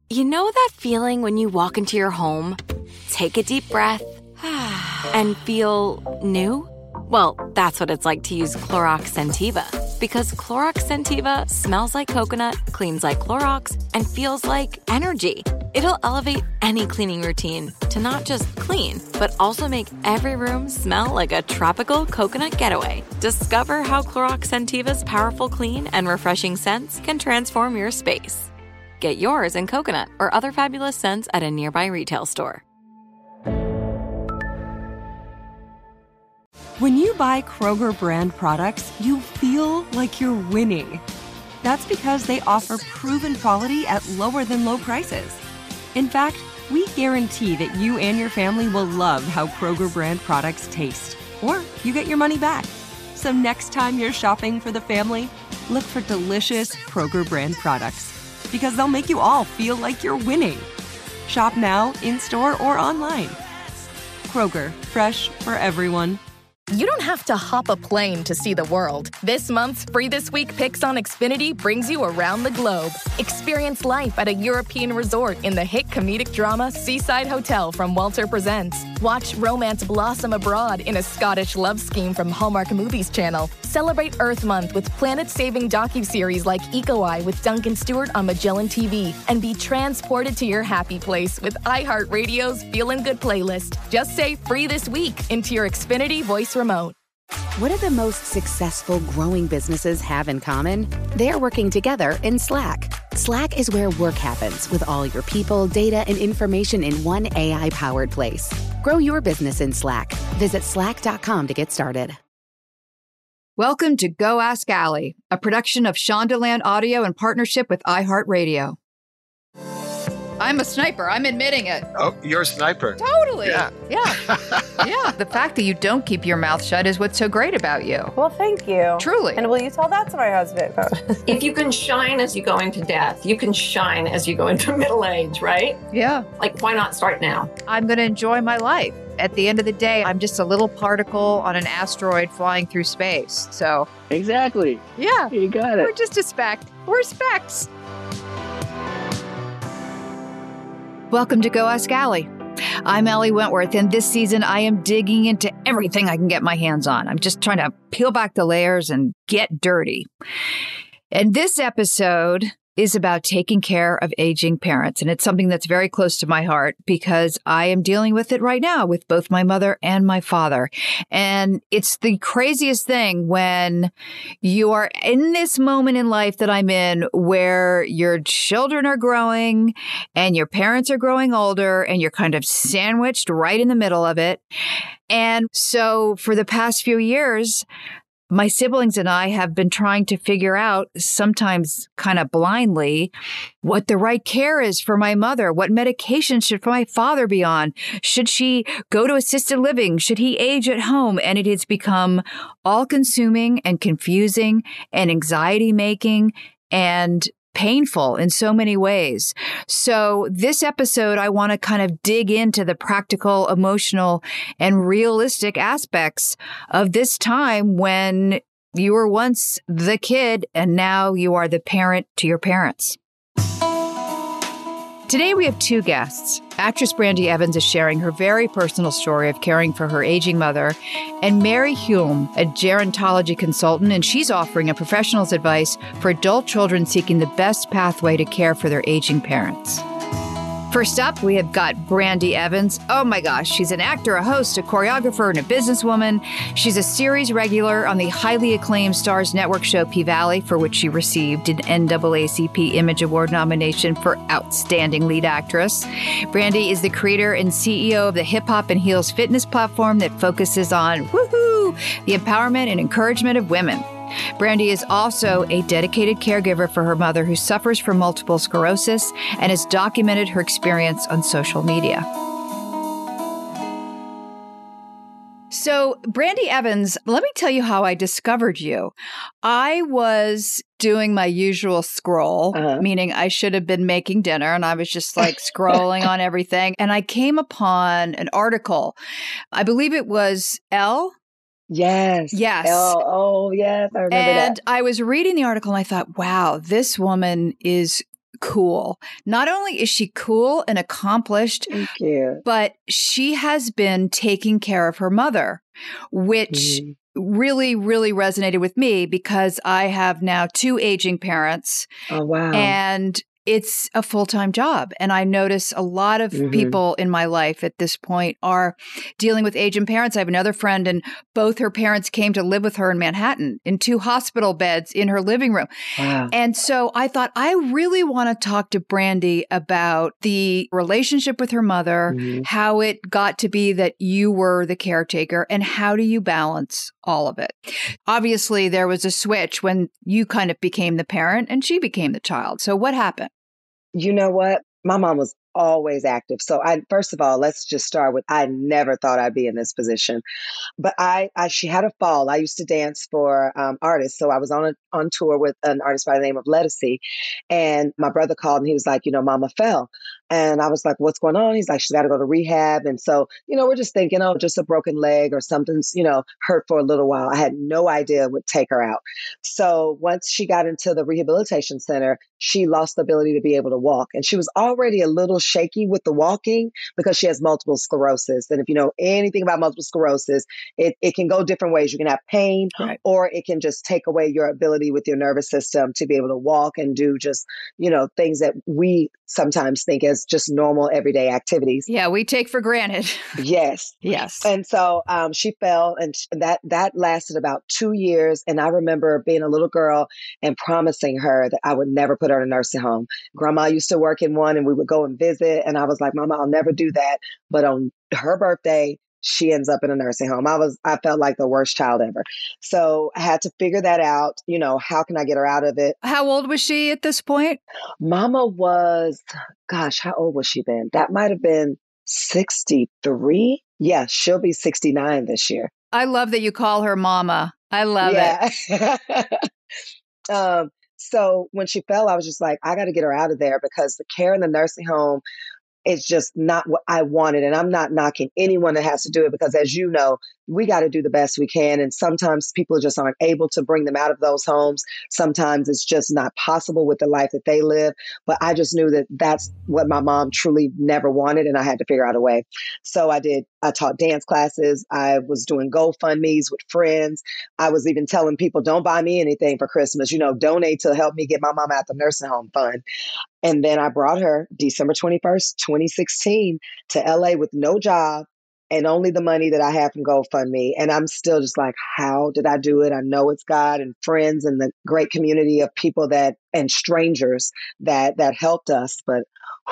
You know that feeling when you walk into your home, take a deep breath, and feel new? Well, that's what it's like to use Clorox Scentiva. Because Clorox Scentiva smells like coconut, cleans like Clorox, and feels like energy. It'll elevate any cleaning routine to not just clean, but also make every room smell like a tropical coconut getaway. Discover how Clorox Scentiva's powerful clean and refreshing scents can transform your space. Get yours in coconut or other fabulous scents at a nearby retail store. When you buy Kroger brand products, you feel like you're winning. That's because they offer proven quality at lower than low prices. In fact, we guarantee that you and your family will love how Kroger brand products taste, or you get your money back. So next time you're shopping for the family, look for delicious Kroger brand products, because they'll make you all feel like you're winning. Shop now, in-store, or online. Kroger, fresh for everyone. You don't have to hop a plane to see the world. This month's Free This Week Picks on Xfinity brings you around the globe. Experience life at a European resort in the hit comedic drama Seaside Hotel from Walter Presents. Watch romance blossom abroad in a Scottish love scheme from Hallmark Movies Channel. Celebrate Earth Month with planet-saving docuseries like Eco Eye with Duncan Stewart on Magellan TV. And be transported to your happy place with iHeartRadio's Feelin' Good playlist. Just say Free This Week into your Xfinity voice remote. What do the most successful growing businesses have in common? They're working together in Slack. Slack is where work happens with all your people, data, and information in one AI-powered place. Grow your business in Slack. Visit slack.com to get started. Welcome to Go Ask Allie, a production of Shondaland Audio in partnership with iHeartRadio. I'm a sniper. I'm admitting it. Oh, you're a sniper. Totally. Yeah. Yeah. The fact that you don't keep your mouth shut is what's so great about you. Well, thank you. Truly. And will you tell that to my husband? If you can shine as you go into death, you can shine as you go into middle age, right? Yeah. Like, why not start now? I'm going to enjoy my life. At the end of the day, I'm just a little particle on an asteroid flying through space. So. Exactly. Yeah. You got it. We're just a speck. We're specks. Welcome to Go Ask Allie. I'm Allie Wentworth, and this season I am digging into everything I can get my hands on. I'm just trying to peel back the layers and get dirty. And this episode is about taking care of aging parents. And it's something that's very close to my heart because I am dealing with it right now with both my mother and my father. And it's the craziest thing when you are in this moment in life that I'm in where your children are growing and your parents are growing older and you're kind of sandwiched right in the middle of it. And so for the past few years, my siblings and I have been trying to figure out, sometimes kind of blindly, what the right care is for my mother. What medication should my father be on? Should she go to assisted living? Should he age at home? And it has become all-consuming and confusing and anxiety-making and painful in so many ways. So this episode, I want to kind of dig into the practical, emotional, and realistic aspects of this time when you were once the kid and now you are the parent to your parents. Today we have two guests. Actress Brandy Evans is sharing her very personal story of caring for her aging mother, and Mary Hulme, a gerontology consultant, and she's offering a professional's advice for adult children seeking the best pathway to care for their aging parents. First up, we have got Brandy Evans. Oh my gosh, she's an actor, a host, a choreographer, and a businesswoman. She's a series regular on the highly acclaimed Starz Network show P-Valley, for which she received an NAACP Image Award nomination for Outstanding Lead Actress. Brandy is the creator and CEO of the Hip Hop and Heels fitness platform that focuses on, the empowerment and encouragement of women. Brandy is also a dedicated caregiver for her mother who suffers from multiple sclerosis and has documented her experience on social media. So, Brandy Evans, let me tell you how I discovered you. I was doing my usual scroll, meaning I should have been making dinner, and I was just like scrolling on everything. And I came upon an article. I believe it was Elle. Yes. Oh, yes. I remember that. And I was reading the article and I thought, wow, this woman is cool. Not only is she cool and accomplished, Thank you. but she has been taking care of her mother, which really, really resonated with me because I have now 2 aging parents. Oh, wow. And it's a full-time job. And I notice a lot of people in my life at this point are dealing with aging parents. I have another friend, and both her parents came to live with her in Manhattan in 2 hospital beds in her living room. Wow. And so I thought, I really want to talk to Brandy about the relationship with her mother, how it got to be that you were the caretaker, and how do you balance all of it? Obviously, there was a switch when you kind of became the parent and she became the child. So what happened? You know what? My mom was always active. So first of all, let's just start with, I never thought I'd be in this position. But she had a fall. I used to dance for artists. So I was on tour with an artist by the name of Lettucey. And my brother called and he was like, Mama fell. And I was like, what's going on? He's like, she's got to go to rehab. And so, we're just thinking, just a broken leg or something's, hurt for a little while. I had no idea it would take her out. So once she got into the rehabilitation center, she lost the ability to be able to walk. And she was already a little shaky with the walking because she has multiple sclerosis. And if you know anything about multiple sclerosis, it can go different ways. You can have pain, or it can just take away your ability with your nervous system to be able to walk and do just, things that we sometimes think as just normal everyday activities. Yeah, we take for granted. Yes. Yes. And so she fell, and that lasted about 2 years. And I remember being a little girl and promising her that I would never put her in a nursing home. Grandma used to work in one, and we would go and visit. And I was like, Mama, I'll never do that. But on her birthday, she ends up in a nursing home. I felt like the worst child ever. So I had to figure that out. How can I get her out of it? How old was she at this point? Mama was, gosh, how old was she then? That might have been 63. Yeah, she'll be 69 this year. I love that you call her Mama. I love it. So when she fell, I was just like, I got to get her out of there because the care in the nursing home, it's just not what I wanted. And I'm not knocking anyone that has to do it because, as you know, we got to do the best we can. And sometimes people just aren't able to bring them out of those homes. Sometimes it's just not possible with the life that they live. But I just knew that that's what my mom truly never wanted. And I had to figure out a way. So I taught dance classes. I was doing GoFundMes with friends. I was even telling people, don't buy me anything for Christmas, donate to help me get my mom out the nursing home fund. And then I brought her December 21st, 2016 to LA with no job and only the money that I have from GoFundMe. And I'm still just like, how did I do it? I know it's God and friends and the great community of people and strangers that helped us. But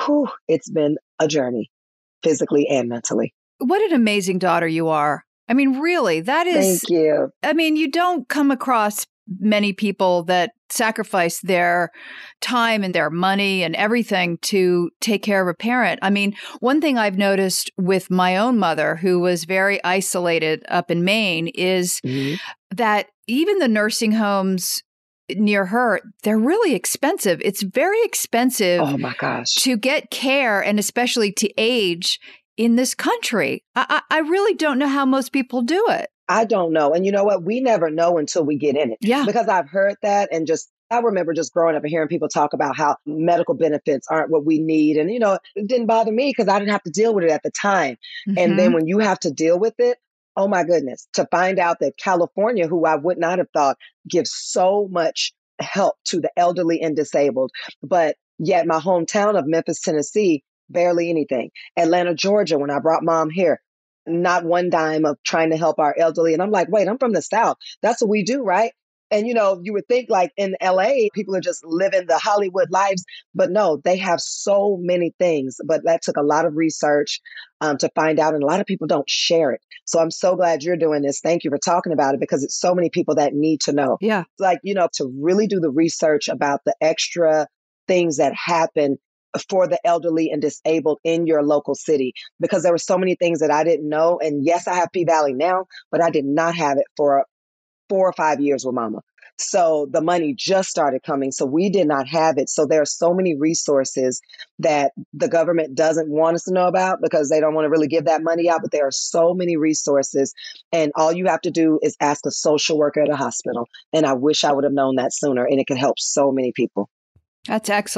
it's been a journey, physically and mentally. What an amazing daughter you are. I mean, really, that is. Thank you. I mean, you don't come across many people that sacrifice their time and their money and everything to take care of a parent. I mean, one thing I've noticed with my own mother, who was very isolated up in Maine, is that even the nursing homes near her, they're really expensive. It's very expensive. Oh my gosh. To get care, and especially to age in this country. I really don't know how most people do it. I don't know. And you know what? We never know until we get in it. Yeah. Because I've heard that and I remember just growing up and hearing people talk about how medical benefits aren't what we need. And, it didn't bother me because I didn't have to deal with it at the time. And then when you have to deal with it, oh my goodness, to find out that California, who I would not have thought gives so much help to the elderly and disabled, but yet my hometown of Memphis, Tennessee, barely anything. Atlanta, Georgia, when I brought mom here, not one dime of trying to help our elderly. And I'm like, wait, I'm from the South. That's what we do, right? And, you would think like in LA, people are just living the Hollywood lives. But no, they have so many things. But that took a lot of research to find out. And a lot of people don't share it. So I'm so glad you're doing this. Thank you for talking about it because it's so many people that need to know. Yeah. Like, to really do the research about the extra things that happen for the elderly and disabled in your local city, because there were so many things that I didn't know. And yes, I have P-Valley now, but I did not have it for 4 or 5 years with mama. So the money just started coming. So we did not have it. So there are so many resources that the government doesn't want us to know about because they don't want to really give that money out. But there are so many resources. And all you have to do is ask a social worker at a hospital. And I wish I would have known that sooner. And it could help so many people. That's excellent.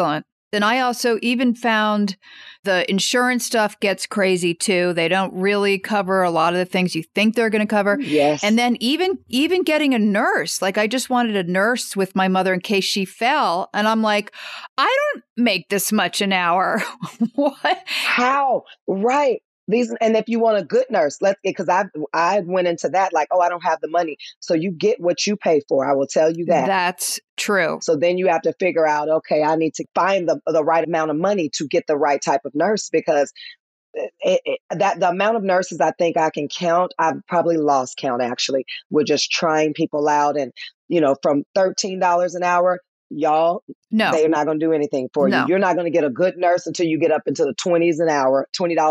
And I also even found the insurance stuff gets crazy too. They don't really cover a lot of the things you think they're going to cover. Yes. And then even getting a nurse, like I just wanted a nurse with my mother in case she fell. And I'm like, I don't make this much an hour. What? How? Right. These, and if you want a good nurse, because I went into that like, oh, I don't have the money. So you get what you pay for. I will tell you that. That's true. So then you have to figure out, okay, I need to find the right amount of money to get the right type of nurse, because that the amount of nurses I think I can count, I've probably lost count actually. We're just trying people out, and from $13 an hour, y'all, no, they're not going to do anything for you. You're not going to get a good nurse until you get up into the $20 an hour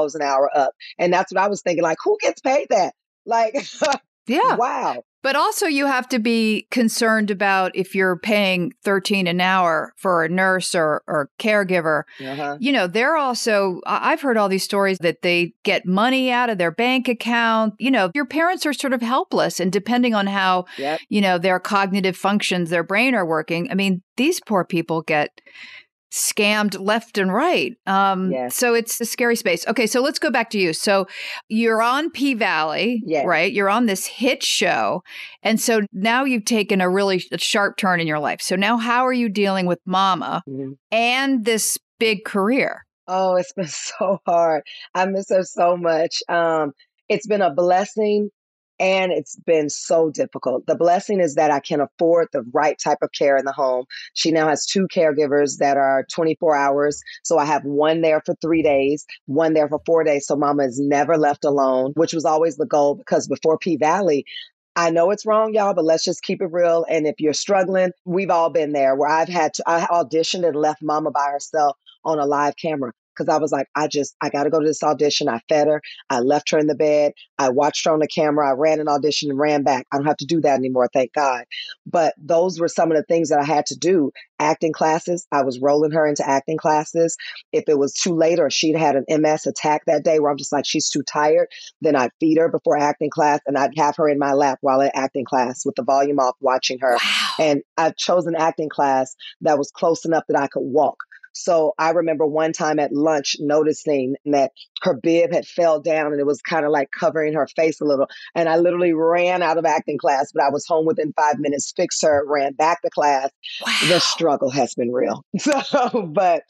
up. And that's what I was thinking, like, who gets paid that? Like, yeah. Wow. But also you have to be concerned about if you're paying $13 an hour for a nurse or caregiver, they're also, I've heard all these stories that they get money out of their bank account. Your parents are sort of helpless, and depending on how, their cognitive functions, their brain are working. I mean, these poor people get scammed left and right. Yes. So it's a scary space. Okay, so let's go back to you. So you're on P-Valley, right? You're on this hit show. And so now you've taken a really sharp turn in your life. So now how are you dealing with Mama and this big career? Oh, it's been so hard. I miss her so much. It's been a blessing, and it's been so difficult. The blessing is that I can afford the right type of care in the home. She now has 2 caregivers that are 24 hours. So I have one there for 3 days, one there for 4 days. So Mama is never left alone, which was always the goal, because before P-Valley, I know it's wrong, y'all, but let's just keep it real. And if you're struggling, we've all been there where I auditioned and left Mama by herself on a live camera. Because I was like, I got to go to this audition. I fed her. I left her in the bed. I watched her on the camera. I ran an audition and ran back. I don't have to do that anymore, thank God. But those were some of the things that I had to do. Acting classes, I was rolling her into acting classes. If it was too late or she'd had an MS attack that day where I'm just like, she's too tired, then I'd feed her before acting class, and I'd have her in my lap while in acting class with the volume off, watching her. Wow. And I've chosen acting class that was close enough that I could walk. So I remember one time at lunch noticing that her bib had fell down and it was kind of like covering her face a little. And I literally ran out of acting class, but I was home within 5 minutes, fixed her, ran back to class. Wow. The struggle has been real. But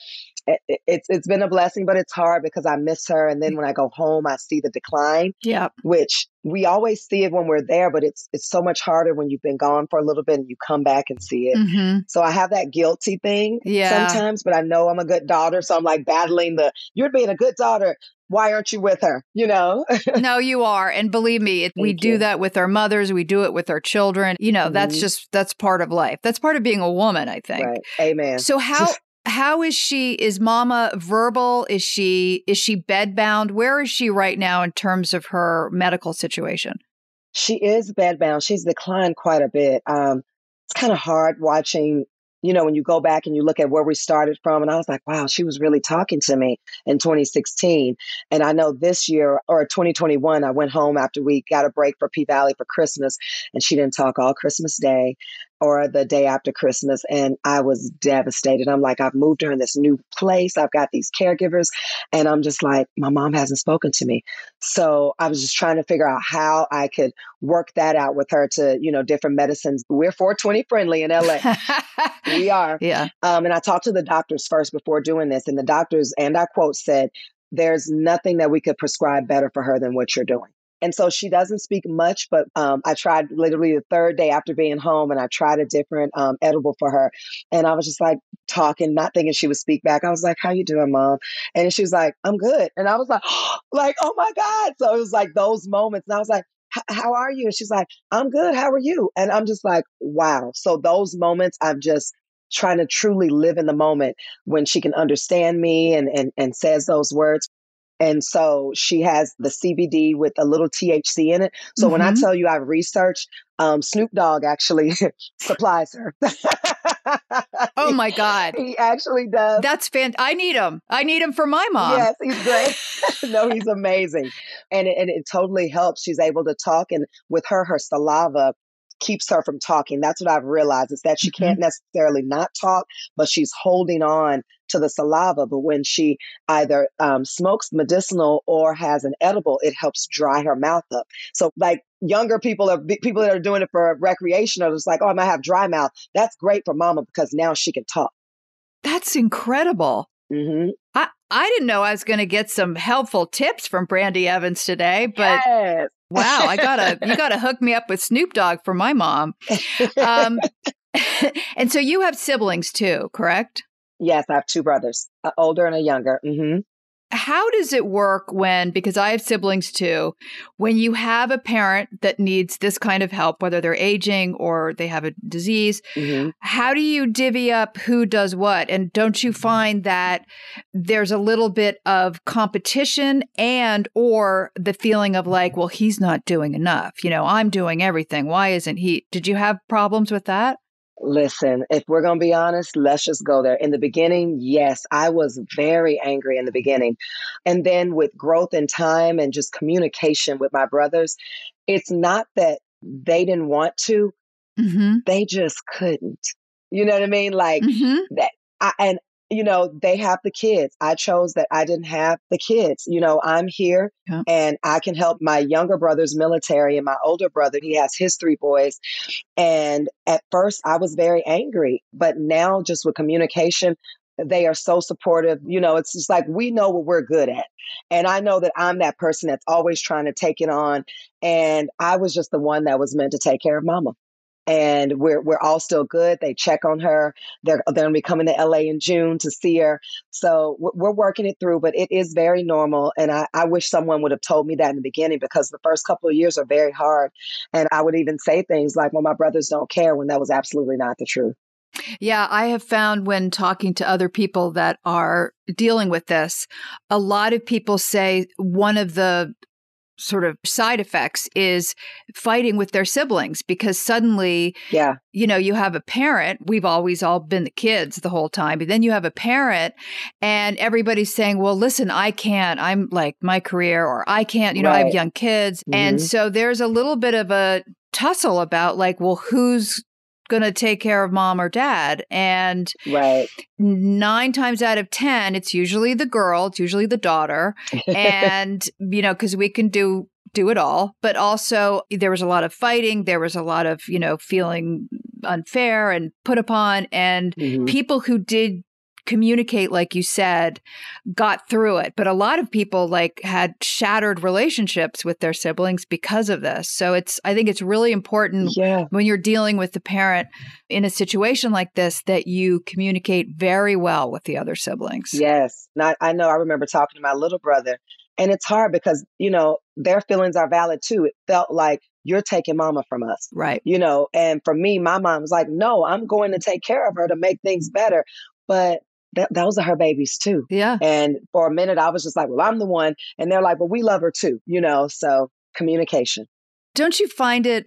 it's been a blessing, but it's hard because I miss her. And then when I go home, I see the decline, which we always see it when we're there, but it's so much harder when you've been gone for a little bit and you come back and see it. So I have that guilty thing sometimes, but I know I'm a good daughter. So I'm like battling you're being a good daughter. Why aren't you with her? No, you are. And believe me, we do that with our mothers. We do it with our children. That's part of life. That's part of being a woman, I think. Right. Amen. So how is she? Is Mama verbal? Is she bedbound? Where is she right now in terms of her medical situation? She is bedbound. She's declined quite a bit. It's kind of hard watching, when you go back and you look at where we started from. And I was like, wow, she was really talking to me in 2016. And I know this year, or 2021, I went home after we got a break for P-Valley for Christmas, and she didn't talk all Christmas Day or the day after Christmas. And I was devastated. I'm like, I've moved her in this new place. I've got these caregivers. And I'm just like, my mom hasn't spoken to me. So I was just trying to figure out how I could work that out with her to, different medicines. We're 420 friendly in LA. We are. Yeah. And I talked to the doctors first before doing this. And the doctors, and I quote, said, there's nothing that we could prescribe better for her than what you're doing. And so she doesn't speak much, but I tried literally the 3rd day after being home, and I tried a different edible for her. And I was just like talking, not thinking she would speak back. I was like, how you doing, Mom? And she was like, I'm good. And I was like, oh my God. So it was like those moments. And I was like, how are you? And she's like, I'm good. How are you? And I'm just like, wow. So those moments, I'm just trying to truly live in the moment when she can understand me and says those words. And so she has the CBD with a little THC in it. So when I tell you I've researched, Snoop Dogg actually supplies her. Oh my God. He actually does. That's fantastic. I need him. I need him for my mom. Yes, he's great. No, he's amazing. And it totally helps. She's able to talk. And with her saliva, keeps her from talking. That's what I've realized, is that she Mm-hmm. can't necessarily not talk, but she's holding on to the saliva. But when she either smokes medicinal or has an edible, it helps dry her mouth up. So like younger people or people that are doing it for recreation are just like, oh, I might have dry mouth. That's great for mama because now she can talk. That's incredible. Mm-hmm. I didn't know I was going to get some helpful tips from Brandy Evans today, but Yes. wow, you gotta hook me up with Snoop Dogg for my mom. And so you have siblings too, correct? Yes, I have two brothers, an older and a younger. Mm-hmm. How does it work because I have siblings too, when you have a parent that needs this kind of help, whether they're aging or they have a disease, Mm-hmm. how do you divvy up who does what? And don't you find that there's a little bit of competition and or the feeling of like, well, he's not doing enough. I'm doing everything. Why isn't he? Did you have problems with that? Listen, if we're going to be honest, let's just go there. In the beginning, yes, I was very angry in the beginning. And then with growth and time and just communication with my brothers, it's not that they didn't want to, Mm-hmm. they just couldn't. You know what I mean? Like Mm-hmm. that. They have the kids. I chose that I didn't have the kids. I'm here Yeah. and I can help my younger brother's military and my older brother, he has his 3 boys. And at first I was very angry, but now just with communication, they are so supportive. It's just like, we know what we're good at. And I know that I'm that person that's always trying to take it on. And I was just the one that was meant to take care of mama. And we're all still good. They check on her. They're going to be coming to LA in June to see her. So we're working it through, but it is very normal. And I wish someone would have told me that in the beginning, because the first couple of years are very hard. And I would even say things like, well, my brothers don't care, when that was absolutely not the truth. Yeah, I have found when talking to other people that are dealing with this, a lot of people say one of the sort of side effects is fighting with their siblings, because suddenly, Yeah. You have a parent. We've always all been the kids the whole time, but then you have a parent and everybody's saying, well, listen, I can't, I'm like my career, or I can't, I have Right. young kids. Mhm. And so there's a little bit of a tussle about like, well, who's going to take care of mom or dad? And Right. 9 times out of 10, it's usually the girl, it's usually the daughter. And, because we can do it all. But also there was a lot of fighting. There was a lot of, feeling unfair and put upon. And Mhm. people who did communicate, like you said, got through it. But a lot of people had shattered relationships with their siblings because of this. So I think it's really important Yeah. when you're dealing with the parent in a situation like this that you communicate very well with the other siblings. Yes. I know I remember talking to my little brother, and it's hard because, their feelings are valid too. It felt like, you're taking mama from us. Right. And for me, my mom was like, no, I'm going to take care of her to make things better. But those are her babies too. Yeah. And for a minute, I was just like, well, I'm the one. And they're like, well, we love her too, so communication. Don't you find it,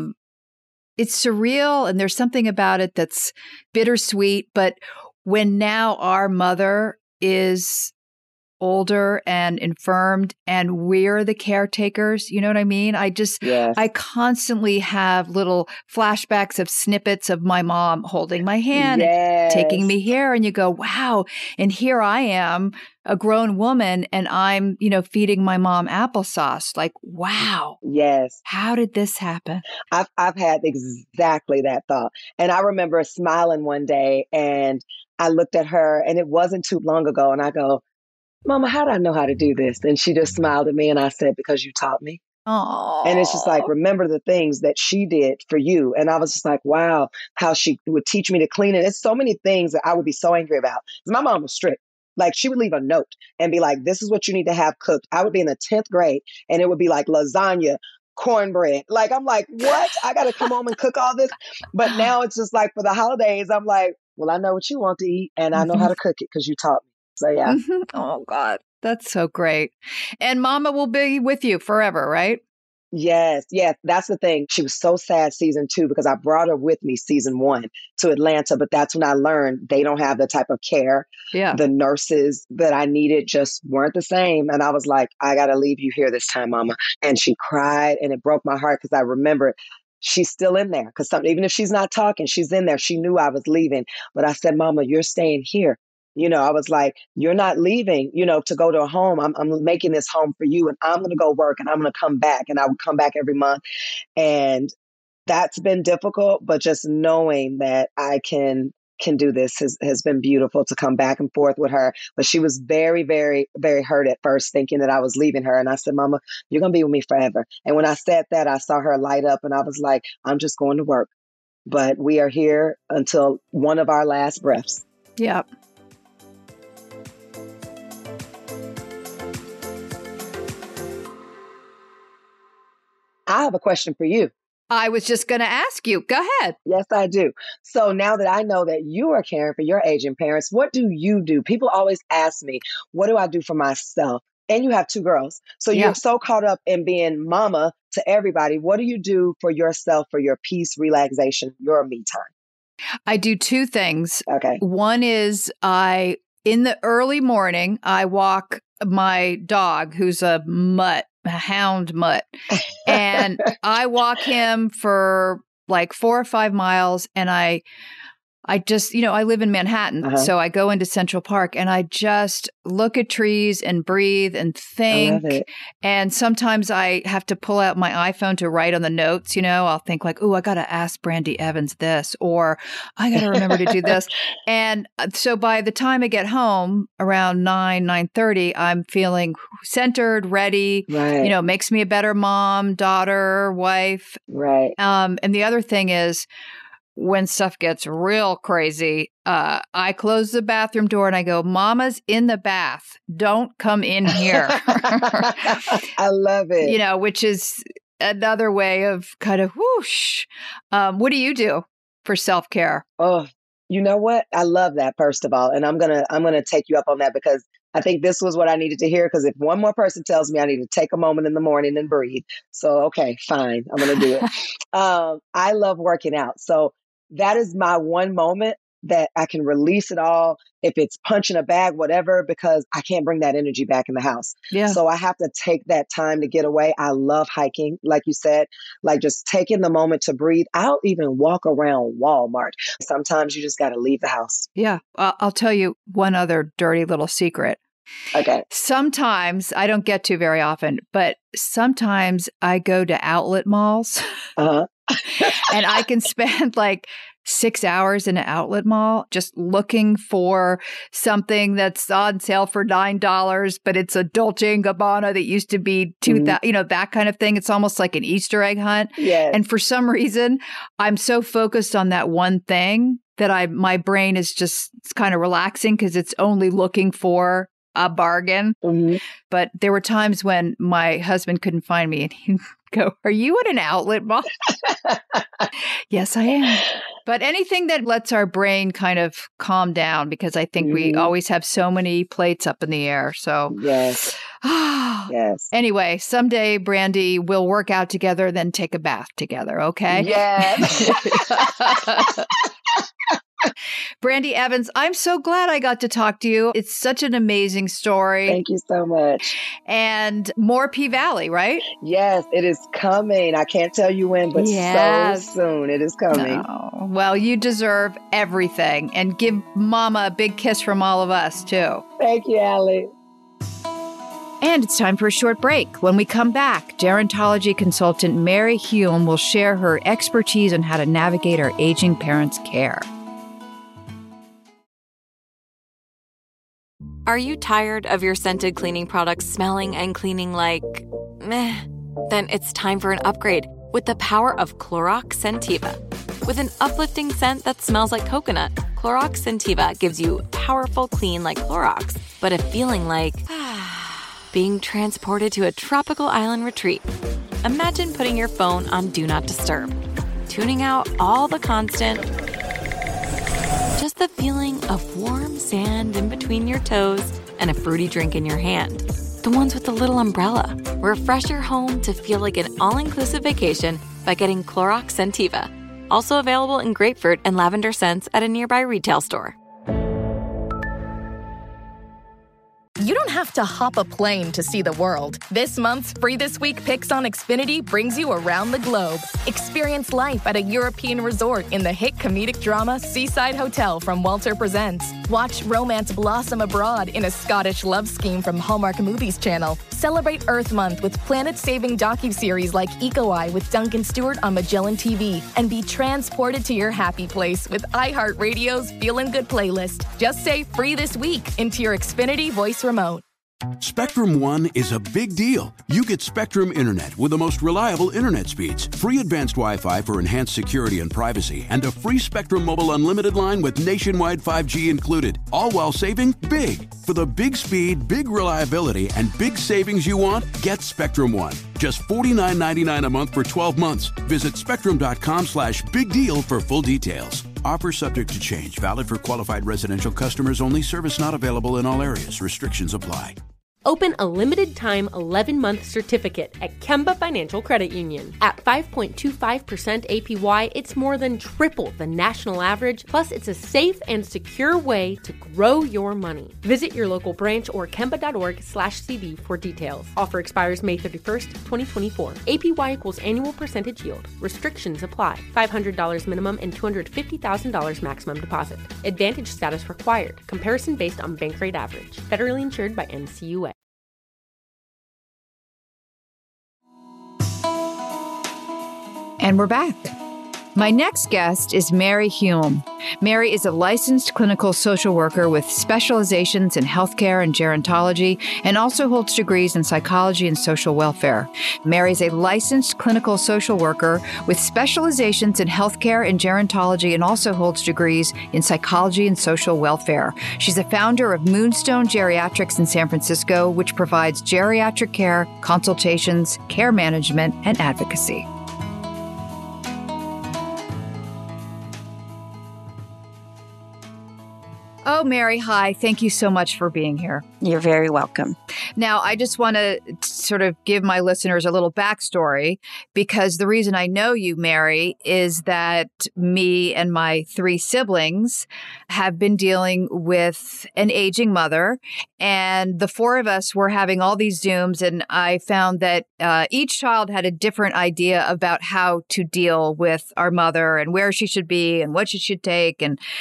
it's surreal, and there's something about it that's bittersweet, but when now our mother is older and infirmed and we're the caretakers, you know what I mean? Yes. I constantly have little flashbacks of snippets of my mom holding my hand and taking me here, and you go, wow. And here I am, a grown woman, and I'm, feeding my mom applesauce. Like, wow. Yes. How did this happen? I've had exactly that thought. And I remember smiling one day, and I looked at her, and it wasn't too long ago, and I go, Mama, how do I know how to do this? And she just smiled at me, and I said, because you taught me. Oh. And it's just like, remember the things that she did for you. And I was just like, wow, how she would teach me to clean it. It's so many things that I would be so angry about. My mom was strict. Like, she would leave a note and be like, this is what you need to have cooked. I would be in the 10th grade, and it would be like lasagna, cornbread. Like, I'm like, what? I got to come home and cook all this. But now it's just like, for the holidays, I'm like, well, I know what you want to eat, and I know how to cook it because you taught me. So, yeah. Mm-hmm. Oh, God. That's so great. And mama will be with you forever, right? Yes. That's the thing. She was so sad season 2 because I brought her with me season 1 to Atlanta. But that's when I learned they don't have the type of care. Yeah. The nurses that I needed just weren't the same. And I was like, I got to leave you here this time, Mama. And she cried, and it broke my heart because I remembered she's still in there because even if she's not talking, she's in there. She knew I was leaving, but I said, Mama, you're staying here. I was like, you're not leaving, to go to a home. I'm making this home for you, and I'm going to go work, and I'm going to come back, and I would come back every month. And that's been difficult, but just knowing that I can do this has been beautiful to come back and forth with her. But she was very, very, very hurt at first, thinking that I was leaving her. And I said, Mama, you're going to be with me forever. And when I said that, I saw her light up, and I was like, I'm just going to work. But we are here until one of our last breaths. Yep. I have a question for you. I was just going to ask you. Go ahead. Yes, I do. So now that I know that you are caring for your aging parents, what do you do? People always ask me, what do I do for myself? And you have 2 girls. So you're so caught up in being mama to everybody. What do you do for yourself, for your peace, relaxation, your me time? I do 2 things. Okay. One is in the early morning, I walk my dog, who's a hound mutt. And I walk him for like 4 or 5 miles. And I just, I live in Manhattan. So I go into Central Park and I just look at trees and breathe and think. And sometimes I have to pull out my iPhone to write on the notes. I'll think like, I got to ask Brandy Evans this, or I got to remember to do this. And so by the time I get home around 9:30, I'm feeling centered, ready, makes me a better mom, daughter, wife. Right. And the other thing is, when stuff gets real crazy, I close the bathroom door and I go, Mama's in the bath. Don't come in here. I love it. Which is another way of kind of whoosh. What do you do for self-care? Oh, you know what? I love that, first of all. And I'm gonna take you up on that, because I think this was what I needed to hear. Because if one more person tells me I need to take a moment in the morning and breathe. So, okay, fine. I'm going to do it. I love working out. So that is my one moment that I can release it all. If it's punching a bag, whatever, because I can't bring that energy back in the house. Yeah. So I have to take that time to get away. I love hiking, like you said, like just taking the moment to breathe. I'll even walk around Walmart. Sometimes you just got to leave the house. Yeah. I'll tell you one other dirty little secret. Okay. Sometimes, I don't get to very often, but sometimes I go to outlet malls and I can spend like 6 hours in an outlet mall just looking for something that's on sale for $9, but it's a Dolce & Gabbana that used to be $2,000, that kind of thing. It's almost like an Easter egg hunt. Yes. And for some reason, I'm so focused on that one thing that my brain is just kind of relaxing because it's only looking for a bargain. But there were times when my husband couldn't find me and he'd go, "Are you at an outlet mall?" Yes, I am. But anything that lets our brain kind of calm down, because I think we always have so many plates up in the air. So yes. Yes. Anyway, someday, Brandy, we'll work out together, then take a bath together. Okay. Yes. Brandy Evans, I'm so glad I got to talk to you. It's such an amazing story. Thank you so much. And more P-Valley, right? Yes, it is coming. I can't tell you when, but so soon it is coming. Oh, well, you deserve everything. And give Mama a big kiss from all of us, too. Thank you, Allie. And it's time for a short break. When we come back, gerontology consultant Mary Hume will share her expertise on how to navigate our aging parents' care. Are you tired of your scented cleaning products smelling and cleaning like meh? Then it's time for an upgrade with the power of Clorox Scentiva. With an uplifting scent that smells like coconut, Clorox Scentiva gives you powerful clean like Clorox, but a feeling like being transported to a tropical island retreat. Imagine putting your phone on Do Not Disturb, tuning out all the constant, just the feeling of warm sand in between your toes and a fruity drink in your hand. The ones with the little umbrella. Refresh your home to feel like an all-inclusive vacation by getting Clorox Scentiva. Also available in grapefruit and lavender scents at a nearby retail store. You don't have to hop a plane to see the world. This month's Free This Week Picks on Xfinity brings you around the globe. Experience life at a European resort in the hit comedic drama Seaside Hotel from Walter Presents. Watch romance blossom abroad in a Scottish love scheme from Hallmark Movies Channel. Celebrate Earth Month with planet-saving docuseries like Eco Eye with Duncan Stewart on Magellan TV. And be transported to your happy place with iHeartRadio's Feelin' Good playlist. Just say Free This Week into your Xfinity voice remote. Spectrum One is a big deal. You get Spectrum Internet with the most reliable internet speeds, free advanced Wi-Fi for enhanced security and privacy, and a free Spectrum Mobile Unlimited line with nationwide 5G included, all while saving big. For the big speed, big reliability, and big savings you want, get Spectrum One. Just $49.99 a month for 12 months. Visit spectrum.com/big deal for full details. Offer subject to change. Valid for qualified residential customers only. Service not available in all areas. Restrictions apply. Open a limited-time 11-month certificate at Kemba Financial Credit Union. At 5.25% APY, it's more than triple the national average, plus it's a safe and secure way to grow your money. Visit your local branch or kemba.org/cb for details. Offer expires May 31st, 2024. APY equals annual percentage yield. Restrictions apply. $500 minimum and $250,000 maximum deposit. Advantage status required. Comparison based on bank rate average. Federally insured by NCUA. And we're back. My next guest is Mary Hume. Mary is a licensed clinical social worker with specializations in healthcare and gerontology, and also holds degrees in psychology and social welfare. Mary is a licensed clinical social worker with specializations in healthcare and gerontology, and also holds degrees in psychology and social welfare. She's a founder of Moonstone Geriatrics in San Francisco, which provides geriatric care, consultations, care management, and advocacy. Oh, Mary, hi. Thank you so much for being here. You're very welcome. Now, I just want to sort of give my listeners a little backstory, because the reason I know you, Mary, is that me and my 3 siblings have been dealing with an aging mother, and the 4 of us were having all these Zooms, and I found that each child had a different idea about how to deal with our mother and where she should be and what she should take.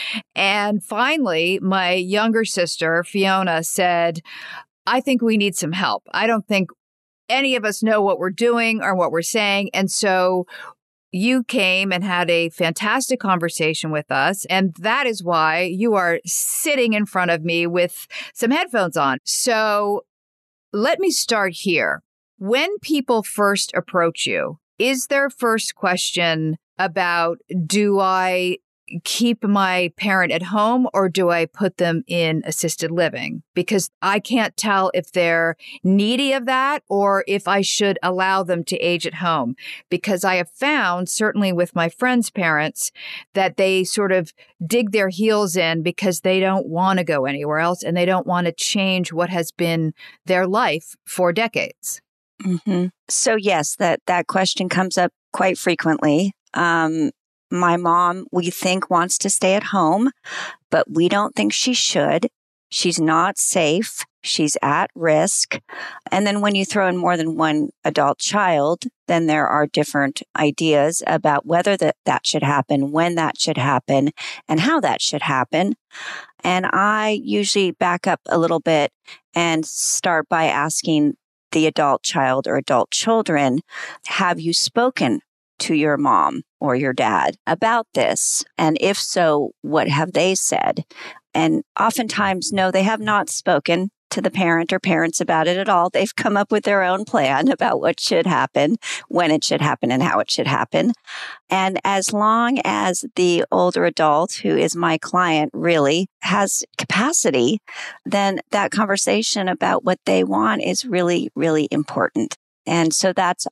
And finally, my younger sister, Fiona, said, I think we need some help. I don't think any of us know what we're doing or what we're saying. And so you came and had a fantastic conversation with us. And that is why you are sitting in front of me with some headphones on. So let me start here. When people first approach you, is their first question about, do I keep my parent at home or do I put them in assisted living? Because I can't tell if they're needy of that or if I should allow them to age at home. Because I have found, certainly with my friends' parents, that they sort of dig their heels in because they don't want to go anywhere else and they don't want to change what has been their life for decades. Mm-hmm. So yes, that question comes up quite frequently. My mom, we think, wants to stay at home, but we don't think she should. She's not safe. She's at risk. And then when you throw in more than one adult child, then there are different ideas about whether that should happen, when that should happen, and how that should happen. And I usually back up a little bit and start by asking the adult child or adult children, have you spoken to your mom or your dad about this? And if so, what have they said? And oftentimes, no, they have not spoken to the parent or parents about it at all. They've come up with their own plan about what should happen, when it should happen, and how it should happen. And as long as the older adult, who is my client, really has capacity, then that conversation about what they want is really, really important. And so that's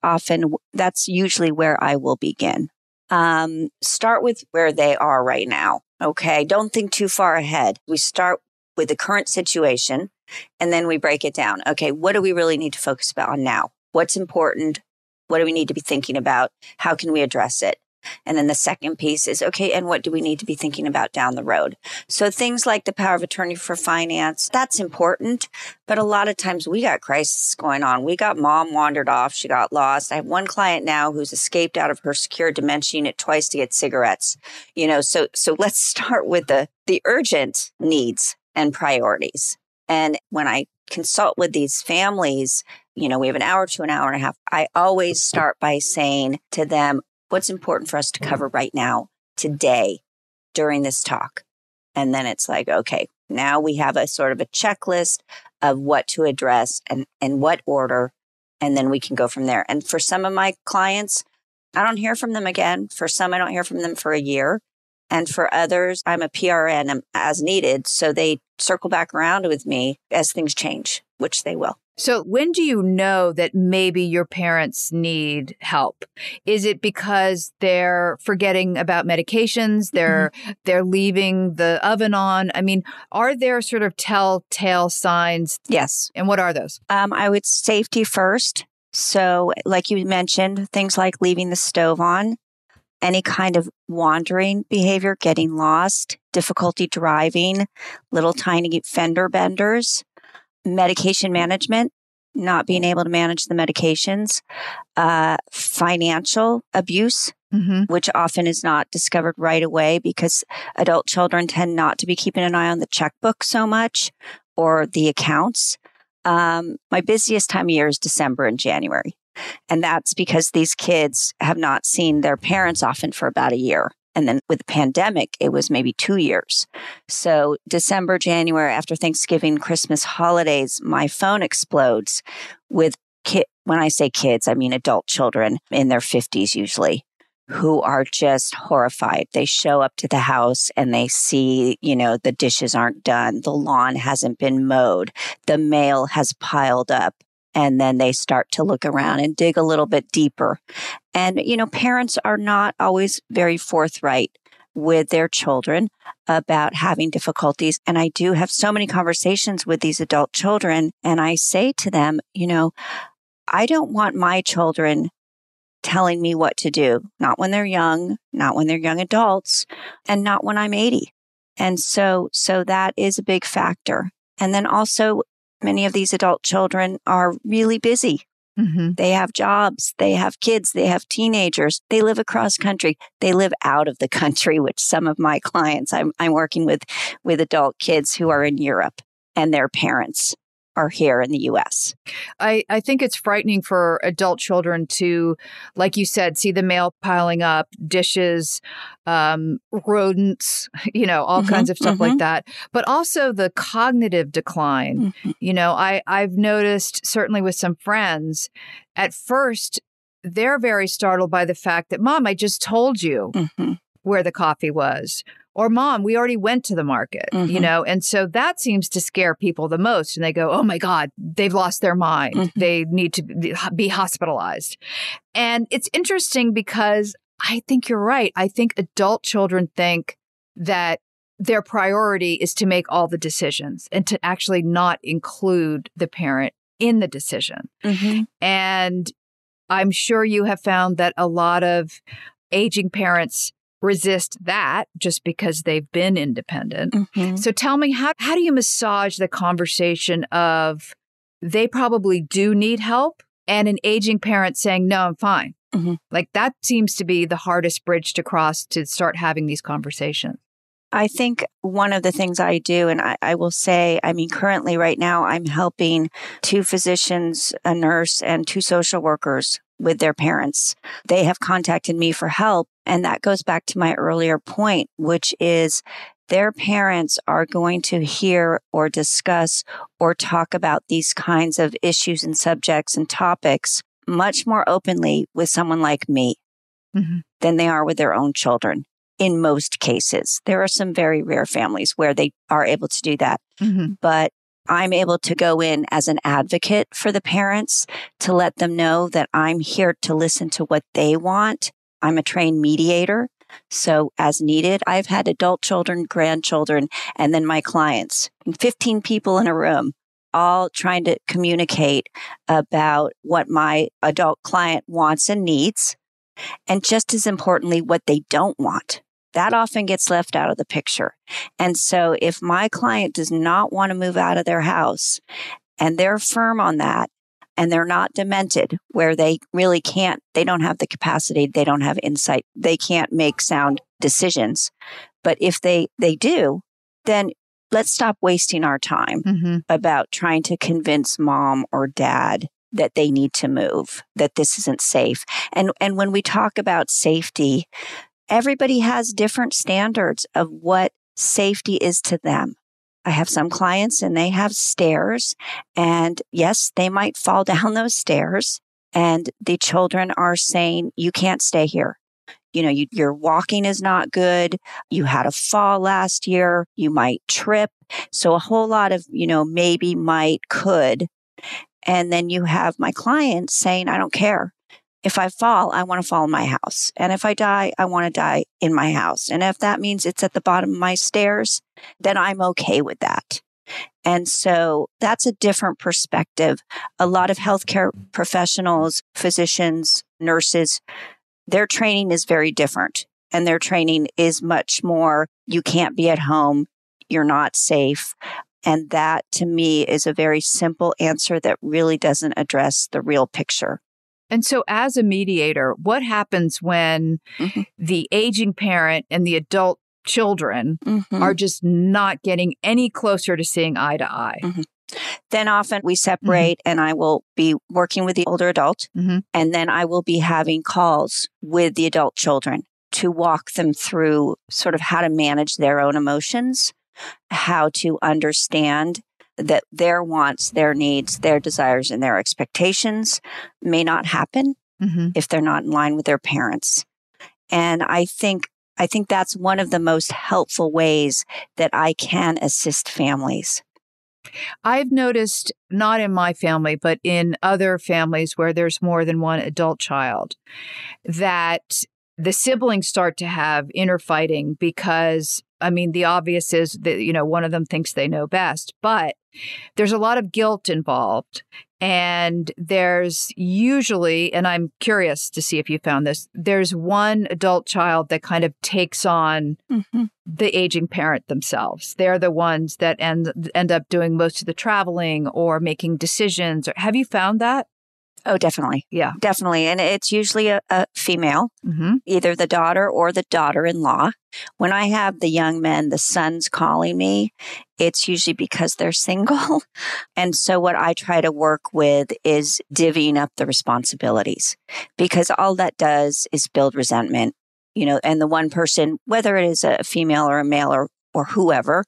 usually where I will begin. Start with where they are right now. Okay. Don't think too far ahead. We start with the current situation and then we break it down. Okay. What do we really need to focus on now? What's important? What do we need to be thinking about? How can we address it? And then the second piece is, okay, and what do we need to be thinking about down the road? So things like the power of attorney for finance, that's important. But a lot of times we got crisis going on. We got mom wandered off. She got lost. I have one client now who's escaped out of her secure dementia unit twice to get cigarettes. So let's start with the urgent needs and priorities. And when I consult with these families, we have an hour to an hour and a half. I always start by saying to them, what's important for us to cover right now, today, during this talk? And then it's like, okay, now we have a sort of a checklist of what to address and what order, and then we can go from there. And for some of my clients, I don't hear from them again. For some, I don't hear from them for a year. And for others, I'm a PRN as needed. So they circle back around with me as things change, which they will. So when do you know that maybe your parents need help? Is it because they're forgetting about medications? They're leaving the oven on? I mean, are there sort of telltale signs? Yes. And what are those? I would safety first. So like you mentioned, things like leaving the stove on, any kind of wandering behavior, getting lost, difficulty driving, little tiny fender benders, medication management, not being able to manage the medications, financial abuse, which often is not discovered right away because adult children tend not to be keeping an eye on the checkbook so much or the accounts. My busiest time of year is December and January. And that's because these kids have not seen their parents often for about a year. And then with the pandemic, it was maybe 2 years. So December, January, after Thanksgiving, Christmas, holidays, my phone explodes with when I say kids, I mean adult children in their 50s usually, who are just horrified. They show up to the house and they see, the dishes aren't done. The lawn hasn't been mowed. The mail has piled up. And then they start to look around and dig a little bit deeper. And, parents are not always very forthright with their children about having difficulties. And I do have so many conversations with these adult children. And I say to them, I don't want my children telling me what to do, not when they're young, not when they're young adults, and not when I'm 80. And so that is a big factor. And then also, many of these adult children are really busy. They have jobs, they have kids, they have teenagers, they live across country, they live out of the country, which some of my clients, I'm working with adult kids who are in Europe and their parents are here in the U.S. I think it's frightening for adult children to, like you said, see the mail piling up, dishes, rodents, all kinds of stuff like that. But also the cognitive decline. I've noticed, certainly with some friends, at first, they're very startled by the fact that, Mom, I just told you where the coffee was. Or, Mom, we already went to the market, and so that seems to scare people the most. And they go, oh, my God, they've lost their mind. They need to be hospitalized. And it's interesting because I think you're right. I think adult children think that their priority is to make all the decisions and to actually not include the parent in the decision. And I'm sure you have found that a lot of aging parents resist that just because they've been independent. So tell me, how do you massage the conversation of they probably do need help and an aging parent saying, no, I'm fine? Like that seems to be the hardest bridge to cross to start having these conversations. I think one of the things I do, and I will say, currently right now, I'm helping 2 physicians, a nurse, and 2 social workers with their parents. They have contacted me for help. And that goes back to my earlier point, which is their parents are going to hear or discuss or talk about these kinds of issues and subjects and topics much more openly with someone like me than they are with their own children. In most cases, there are some very rare families where they are able to do that. But I'm able to go in as an advocate for the parents to let them know that I'm here to listen to what they want. I'm a trained mediator. So as needed, I've had adult children, grandchildren, and then my clients, 15 people in a room, all trying to communicate about what my adult client wants and needs. And just as importantly, what they don't want. That often gets left out of the picture. And so if my client does not want to move out of their house and they're firm on that, and they're not demented, where they really can't, they don't have the capacity, they don't have insight, they can't make sound decisions. But if they do, then let's stop wasting our time about trying to convince mom or dad that they need to move, that this isn't safe. And when we talk about safety, everybody has different standards of what safety is to them. I have some clients and they have stairs, and yes, they might fall down those stairs, and the children are saying, you can't stay here. You know, your walking is not good. You had a fall last year. You might trip. So a whole lot of, maybe, might, could. And then you have my clients saying, I don't care. If I fall, I want to fall in my house. And if I die, I want to die in my house. And if that means it's at the bottom of my stairs, then I'm okay with that. And so that's a different perspective. A lot of healthcare professionals, physicians, nurses, their training is very different. And their training is much more, you can't be at home, you're not safe. And that, to me, is a very simple answer that really doesn't address the real picture. And so as a mediator, what happens when the aging parent and the adult children are just not getting any closer to seeing eye to eye? Then often we separate and I will be working with the older adult and then I will be having calls with the adult children to walk them through sort of how to manage their own emotions, how to understand that their wants, their needs, their desires, and their expectations may not happen if they're not in line with their parents. And I think that's one of the most helpful ways that I can assist families. I've noticed, not in my family, but in other families where there's more than one adult child, that the siblings start to have inner fighting because, the obvious is that, one of them thinks they know best, but there's a lot of guilt involved. And there's usually, and I'm curious to see if you found this, there's one adult child that kind of takes on the aging parent themselves. They're the ones that end up doing most of the traveling or making decisions. Have you found that? Oh, definitely. Yeah. Definitely. And it's usually a female, either the daughter or the daughter-in-law. When I have the young men, the sons calling me, it's usually because they're single. And so what I try to work with is divvying up the responsibilities, because all that does is build resentment, and the one person, whether it is a female or a male or whoever,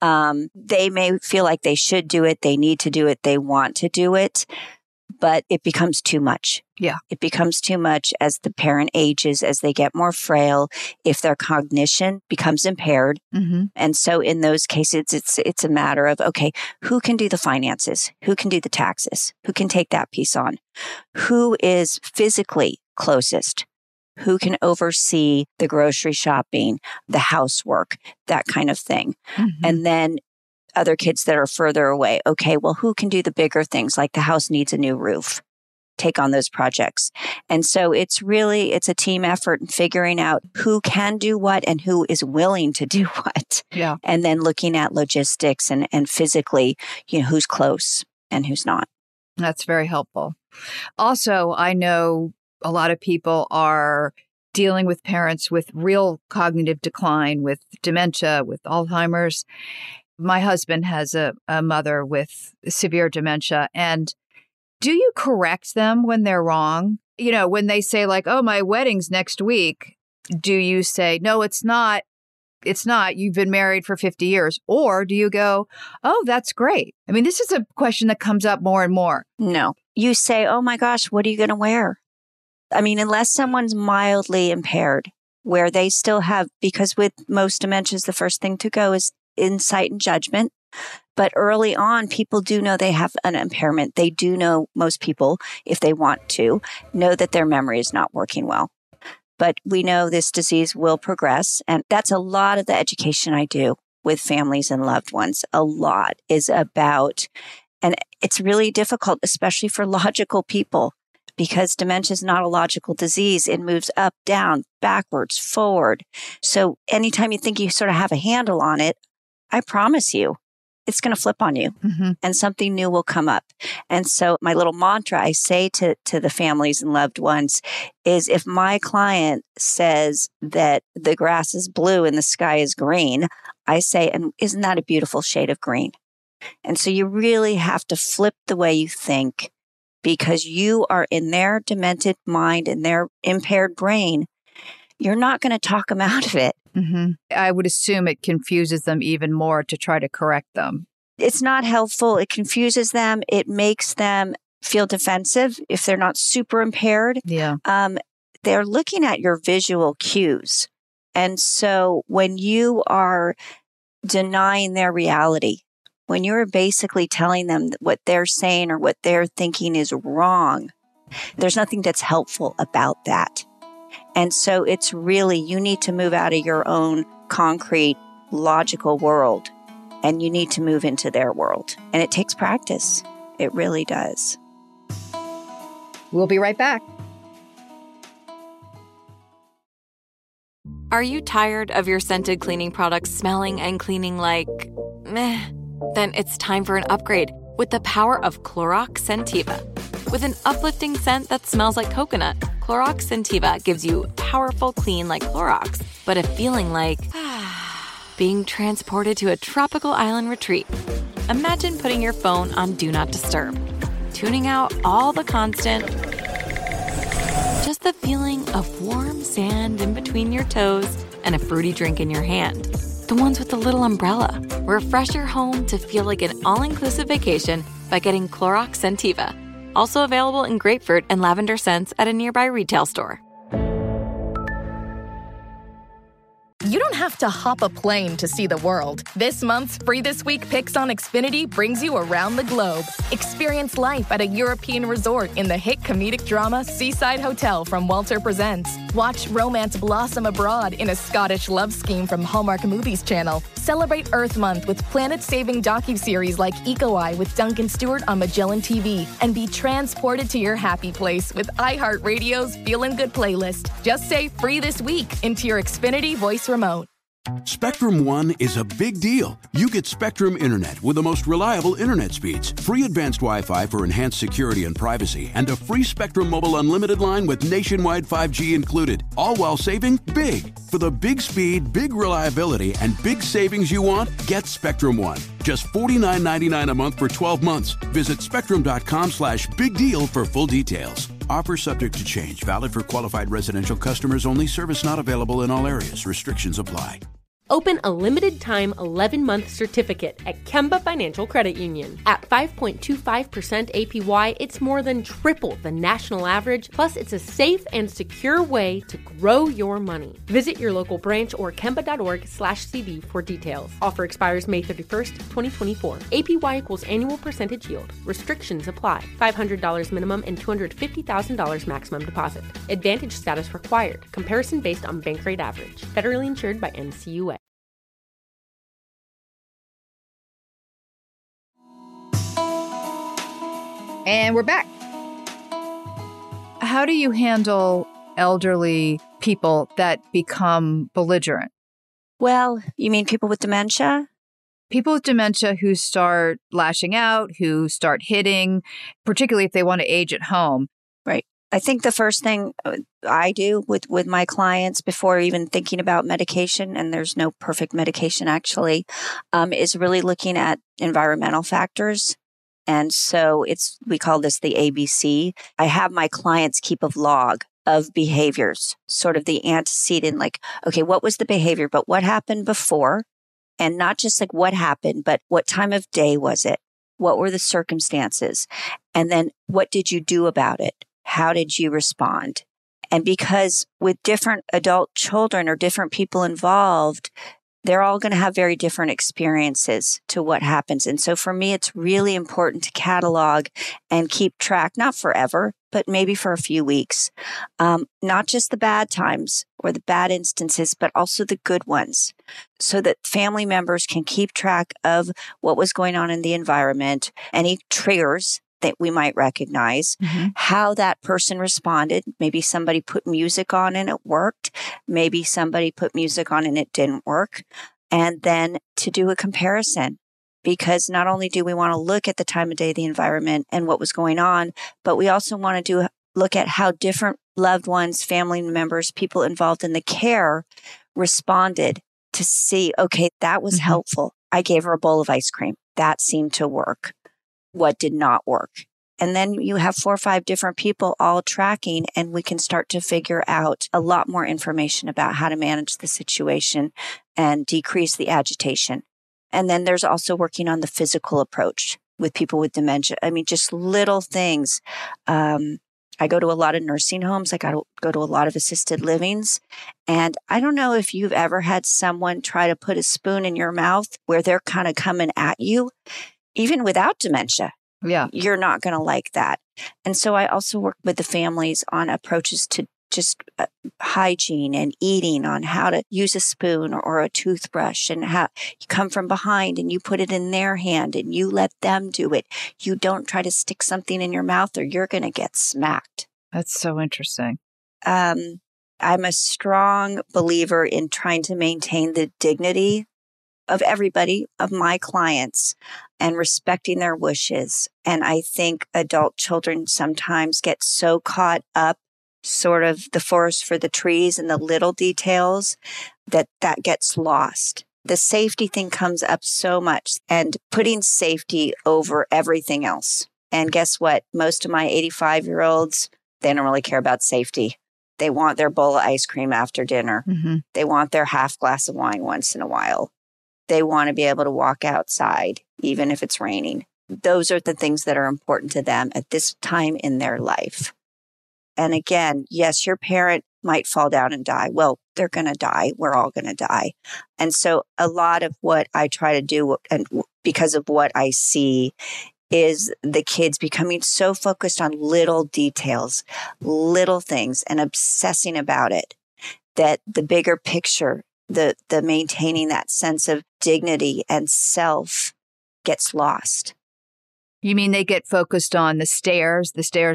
they may feel like they should do it, they need to do it, they want to do it. But it becomes too much. Yeah. It becomes too much as the parent ages, as they get more frail, if their cognition becomes impaired. And so in those cases, it's a matter of, okay, who can do the finances? Who can do the taxes? Who can take that piece on? Who is physically closest? Who can oversee the grocery shopping, the housework, that kind of thing? And then other kids that are further away. Okay, well, who can do the bigger things, like the house needs a new roof? Take on those projects. And so it's a team effort in figuring out who can do what and who is willing to do what. Yeah. And then looking at logistics and physically, who's close and who's not. That's very helpful. Also, I know a lot of people are dealing with parents with real cognitive decline, with dementia, with Alzheimer's. My husband has a mother with severe dementia. And do you correct them when they're wrong? When they say like, oh, my wedding's next week, do you say, no, it's not. It's not. You've been married for 50 years. Or do you go, oh, that's great. This is a question that comes up more and more. No. You say, oh, my gosh, what are you going to wear? Unless someone's mildly impaired, where they still have, because with most dementias, the first thing to go is insight and judgment. But early on, people do know they have an impairment. They do know, most people, if they want to, know that their memory is not working well. But we know this disease will progress. And that's a lot of the education I do with families and loved ones. A lot is about, and it's really difficult, especially for logical people, because dementia is not a logical disease. It moves up, down, backwards, forward. So anytime you think you sort of have a handle on it, I promise you, it's going to flip on you and something new will come up. And so my little mantra I say to the families and loved ones is, if my client says that the grass is blue and the sky is green, I say, and isn't that a beautiful shade of green? And so you really have to flip the way you think, because you are in their demented mind and their impaired brain. You're not going to talk them out of it. I would assume it confuses them even more to try to correct them. It's not helpful. It confuses them. It makes them feel defensive if they're not super impaired. Yeah. They're looking at your visual cues. And so when you are denying their reality, when you're basically telling them that what they're saying or what they're thinking is wrong, there's nothing that's helpful about that. And so it's really, you need to move out of your own concrete, logical world, and you need to move into their world. And it takes practice. It really does. We'll be right back. Are you tired of your scented cleaning products smelling and cleaning like meh? Then it's time for an upgrade with the power of Clorox Scentiva. With an uplifting scent that smells like coconut, Clorox Scentiva gives you powerful clean like Clorox, but a feeling like being transported to a tropical island retreat. Imagine putting your phone on Do Not Disturb, tuning out all the constant, just the feeling of warm sand in between your toes and a fruity drink in your hand. The ones with the little umbrella. Refresh your home to feel like an all-inclusive vacation by getting Clorox Scentiva. Also available in grapefruit and lavender scents at a nearby retail store. You don't have to hop a plane to see the world. This month's Free This Week Picks on Xfinity brings you around the globe. Experience life at a European resort in the hit comedic drama Seaside Hotel from Walter Presents. Watch romance blossom abroad in a Scottish love scheme from Hallmark Movies Channel. Celebrate Earth Month with planet-saving docuseries like Eco Eye with Duncan Stewart on Magellan TV. And be transported to your happy place with iHeartRadio's Feelin' Good playlist. Just say Free This Week into your Xfinity voice remote. Spectrum One is a big deal. You get Spectrum Internet with the most reliable internet speeds, free advanced Wi-Fi for enhanced security and privacy, and a free Spectrum Mobile unlimited line with nationwide 5G included, all while saving big. For the big speed, big reliability, and big savings you want, get Spectrum One. Just $49.99 a month for 12 months. Visit spectrum.com/big deal for full details. Offer subject to change. Valid for qualified residential customers only. Service not available in all areas. Restrictions apply. Open a limited-time 11-month certificate at Kemba Financial Credit Union. At 5.25% APY, it's more than triple the national average, plus it's a safe and secure way to grow your money. Visit your local branch or kemba.org/cb for details. Offer expires May 31st, 2024. APY equals annual percentage yield. Restrictions apply. $500 minimum and $250,000 maximum deposit. Advantage status required. Comparison based on bank rate average. Federally insured by NCUA. And we're back. How do you handle elderly people that become belligerent? Well, you mean people with dementia? People with dementia who start lashing out, who start hitting, particularly if they want to age at home. Right. I think the first thing I do with my clients before even thinking about medication, and there's no perfect medication actually, is really looking at environmental factors. And so we call this the ABC. I have my clients keep a log of behaviors, sort of the antecedent, like, okay, what was the behavior, but what happened before? And not just like what happened, but what time of day was it? What were the circumstances? And then what did you do about it? How did you respond? And because with different adult children or different people involved, they're all going to have very different experiences to what happens. And so for me, it's really important to catalog and keep track, not forever, but maybe for a few weeks. Not just the bad times or the bad instances, but also the good ones, so that family members can keep track of what was going on in the environment, any triggers that we might recognize, how that person responded. Maybe somebody put music on and it worked. Maybe somebody put music on and it didn't work. And then to do a comparison, because not only do we want to look at the time of day, the environment, and what was going on, but we also want to look at how different loved ones, family members, people involved in the care responded to see, okay, that was helpful. I gave her a bowl of ice cream. That seemed to work. What did not work? And then you have 4 or 5 different people all tracking, and we can start to figure out a lot more information about how to manage the situation and decrease the agitation. And then there's also working on the physical approach with people with dementia. I mean, just little things. I go to a lot of nursing homes. I go to a lot of assisted livings. And I don't know if you've ever had someone try to put a spoon in your mouth where they're kind of coming at you, even without dementia. Yeah. You're not going to like that. And so I also work with the families on approaches to just hygiene and eating, on how to use a spoon or a toothbrush, and how you come from behind and you put it in their hand and you let them do it. You don't try to stick something in your mouth or you're going to get smacked. That's so interesting. I'm a strong believer in trying to maintain the dignity of everybody, of my clients, and respecting their wishes. And I think adult children sometimes get so caught up, sort of the forest for the trees and the little details, that gets lost. The safety thing comes up so much, and putting safety over everything else. And guess what? Most of my 85-year-olds, they don't really care about safety. They want their bowl of ice cream after dinner. They want their half glass of wine once in a while. They want to be able to walk outside, even if it's raining. Those are the things that are important to them at this time in their life. And again, yes, your parent might fall down and die. Well, they're going to die. We're all going to die. And so a lot of what I try to do, and because of what I see, is the kids becoming so focused on little details, little things, and obsessing about it, that the bigger picture, the maintaining that sense of dignity and self gets lost. You mean they get focused on the stairs?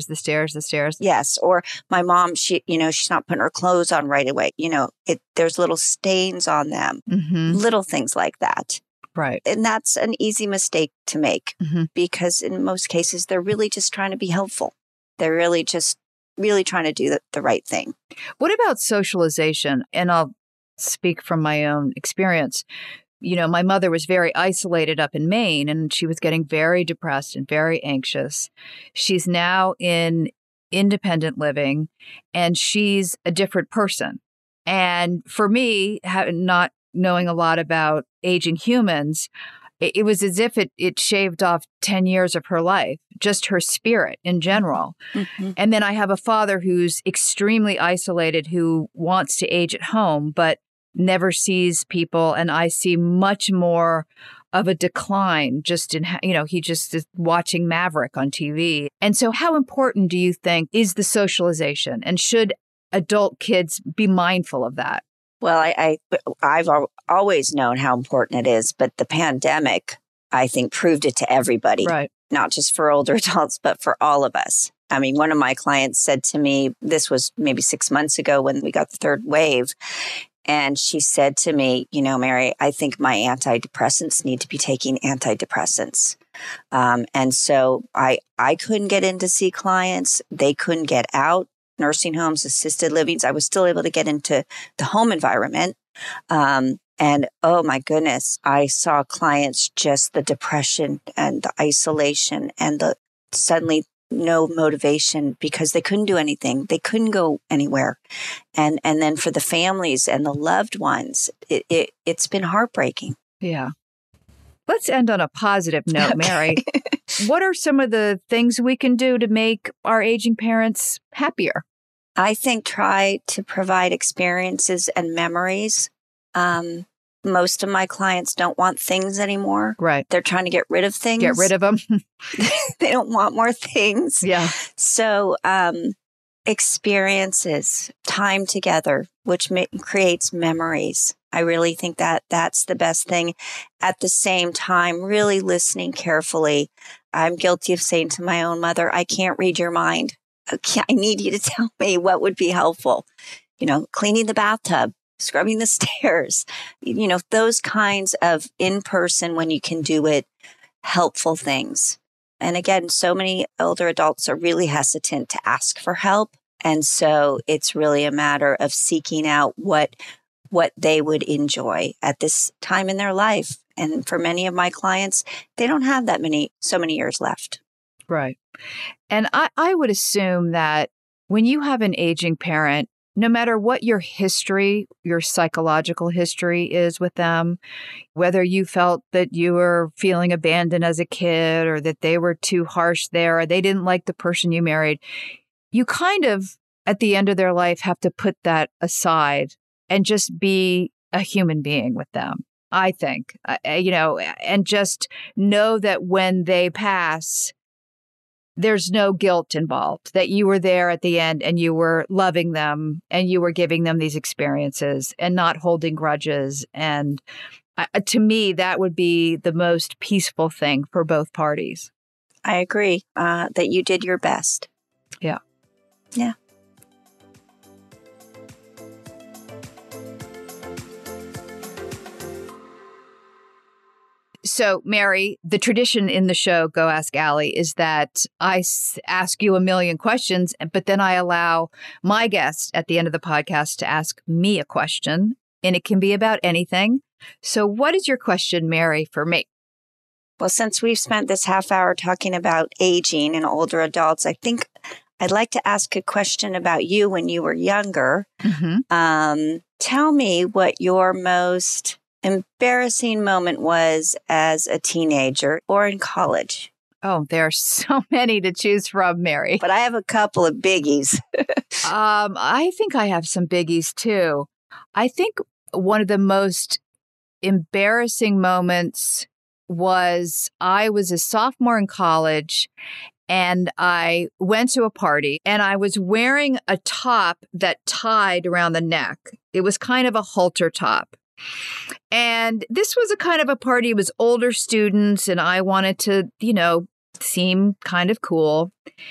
Yes. Or my mom, she's not putting her clothes on right away. There's little stains on them, little things like that. Right. And that's an easy mistake to make, because in most cases, they're really just trying to be helpful. They're really trying to do the right thing. What about socialization? And I'll speak from my own experience. My mother was very isolated up in Maine, and she was getting very depressed and very anxious. She's now in independent living, and she's a different person. And for me, not knowing a lot about aging humans, it was as if it shaved off 10 years of her life, just her spirit in general. And then I have a father who's extremely isolated, who wants to age at home, but never sees people. And I see much more of a decline just in, he just is watching Maverick on TV. And so how important do you think is the socialization? And should adult kids be mindful of that? Well, I've always known how important it is, but the pandemic, I think, proved it to everybody, right? Not just for older adults, but for all of us. I mean, one of my clients said to me, this was maybe 6 months ago when we got the third wave, and she said to me, Mary, I think my antidepressants need to be taking antidepressants. And so I couldn't get in to see clients. They couldn't get out. Nursing homes, assisted livings. I was still able to get into the home environment. And oh my goodness, I saw clients, just the depression and the isolation and the suddenly no motivation because they couldn't do anything. They couldn't go anywhere. And then for the families and the loved ones, it's been heartbreaking. Yeah. Let's end on a positive note, Mary. What are some of the things we can do to make our aging parents happier? I think try to provide experiences and memories. Most of my clients don't want things anymore. Right. They're trying to get rid of things. Get rid of them. They don't want more things. Yeah. So experiences, time together, which creates memories. I really think that that's the best thing. At the same time, really listening carefully I'm guilty of saying to my own mother, I can't read your mind. I need you to tell me what would be helpful. Cleaning the bathtub, scrubbing the stairs, those kinds of in-person, when you can do it, helpful things. And again, so many older adults are really hesitant to ask for help. And so it's really a matter of seeking out what they would enjoy at this time in their life. And for many of my clients, they don't have so many years left. Right. And I would assume that when you have an aging parent, no matter what your history, your psychological history is with them, whether you felt that you were feeling abandoned as a kid or that they were too harsh there or they didn't like the person you married, you kind of, at the end of their life, have to put that aside and just be a human being with them, I think, and just know that when they pass, there's no guilt involved, that you were there at the end and you were loving them and you were giving them these experiences and not holding grudges. And to me, that would be the most peaceful thing for both parties. I agree that you did your best. Yeah. Yeah. So, Mary, the tradition in the show, Go Ask Allie, is that I ask you a million questions, but then I allow my guest at the end of the podcast to ask me a question, and it can be about anything. So what is your question, Mary, for me? Well, since we've spent this half hour talking about aging and older adults, I think I'd like to ask a question about you when you were younger. Mm-hmm. Tell me what your most embarrassing moment was as a teenager or in college. Oh, there are so many to choose from, Mary. But I have a couple of biggies. I think I have some biggies too. I think one of the most embarrassing moments was I was a sophomore in college and I went to a party and I was wearing a top that tied around the neck. It was kind of a halter top. And this was a kind of a party. It was older students and I wanted to, seem kind of cool.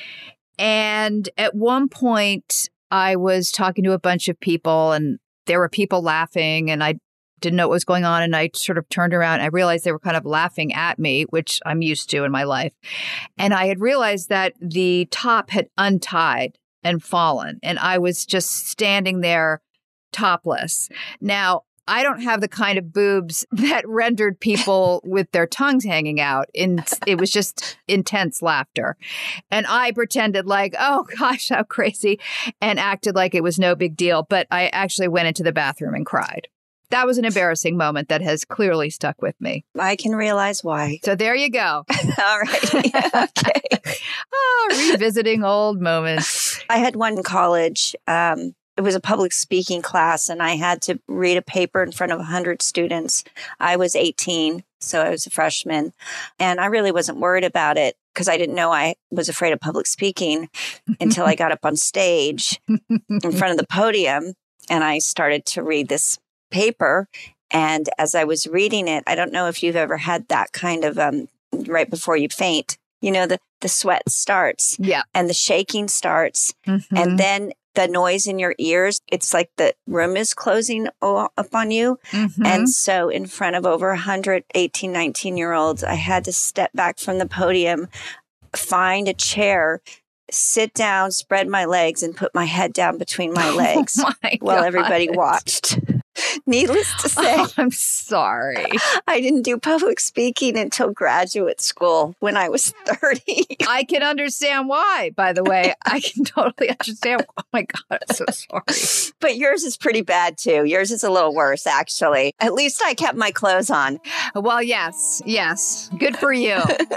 And at one point I was talking to a bunch of people and there were people laughing and I didn't know what was going on. And I sort of turned around and I realized they were kind of laughing at me, which I'm used to in my life. And I had realized that the top had untied and fallen and I was just standing there topless. Now, I don't have the kind of boobs that rendered people with their tongues hanging out. It was just intense laughter. And I pretended like, oh gosh, how crazy, and acted like it was no big deal. But I actually went into the bathroom and cried. That was an embarrassing moment that has clearly stuck with me. I can realize why. So there you go. All right. Okay. Revisiting old moments. I had one in college. It was a public speaking class and I had to read a paper in front of 100 students. I was 18, so I was a freshman. And I really wasn't worried about it because I didn't know I was afraid of public speaking until I got up on stage in front of the podium and I started to read this paper. And as I was reading it, I don't know if you've ever had that kind of right before you faint, the sweat starts. Yeah. And the shaking starts. Mm-hmm. And then the noise in your ears, it's like the room is closing up on you. Mm-hmm. And so in front of over 100 18, 19-year-olds, I had to step back from the podium, find a chair, sit down, spread my legs, and put my head down between my legs while everybody watched. Needless to say, I'm sorry. I didn't do public speaking until graduate school when I was 30. I can understand why, by the way. I can totally understand. Oh my God, I'm so sorry. But yours is pretty bad too. Yours is a little worse, actually. At least I kept my clothes on. Well, yes. Good for you.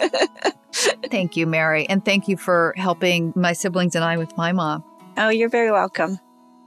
Thank you, Mary. And thank you for helping my siblings and I with my mom. Oh, you're very welcome.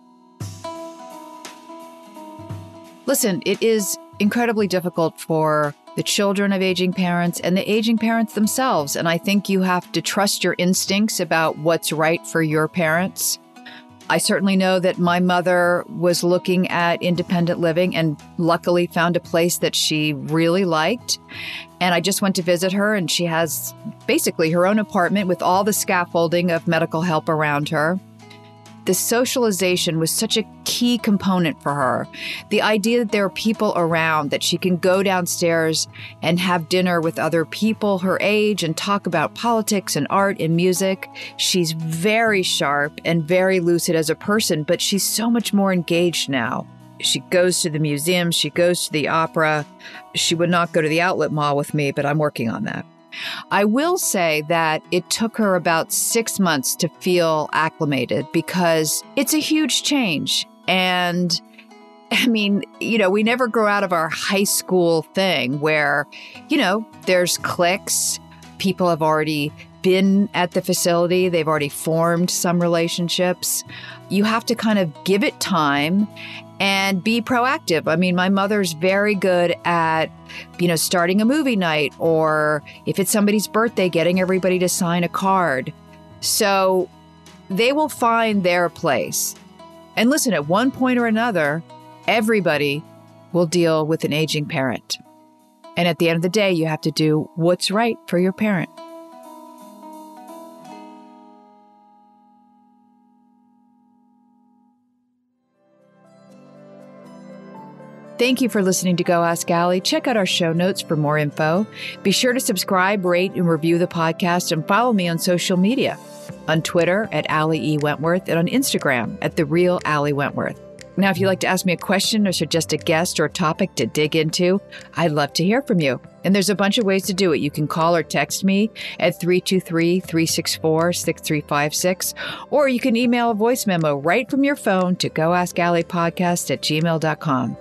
Listen, it is incredibly difficult for the children of aging parents and the aging parents themselves. And I think you have to trust your instincts about what's right for your parents. I certainly know that my mother was looking at independent living and luckily found a place that she really liked. And I just went to visit her, and she has basically her own apartment with all the scaffolding of medical help around her. The socialization was such a key component for her. The idea that there are people around, that she can go downstairs and have dinner with other people her age and talk about politics and art and music. She's very sharp and very lucid as a person, but she's so much more engaged now. She goes to the museum, she goes to the opera. She would not go to the outlet mall with me, but I'm working on that. I will say that it took her about 6 months to feel acclimated because it's a huge change. And I mean, we never grow out of our high school thing where, there's cliques. People have already been at the facility. They've already formed some relationships. You have to kind of give it time and be proactive. I mean, my mother's very good at, starting a movie night, or if it's somebody's birthday, getting everybody to sign a card. So they will find their place. And listen, at one point or another, everybody will deal with an aging parent. And at the end of the day, you have to do what's right for your parent. Thank you for listening to Go Ask Allie. Check out our show notes for more info. Be sure to subscribe, rate, and review the podcast, and follow me on social media. On Twitter at Allie E. Wentworth, and on Instagram at The Real Allie Wentworth. Now, if you'd like to ask me a question or suggest a guest or a topic to dig into, I'd love to hear from you. And there's a bunch of ways to do it. You can call or text me at 323-364-6356, or you can email a voice memo right from your phone to goaskalliepodcast@gmail.com.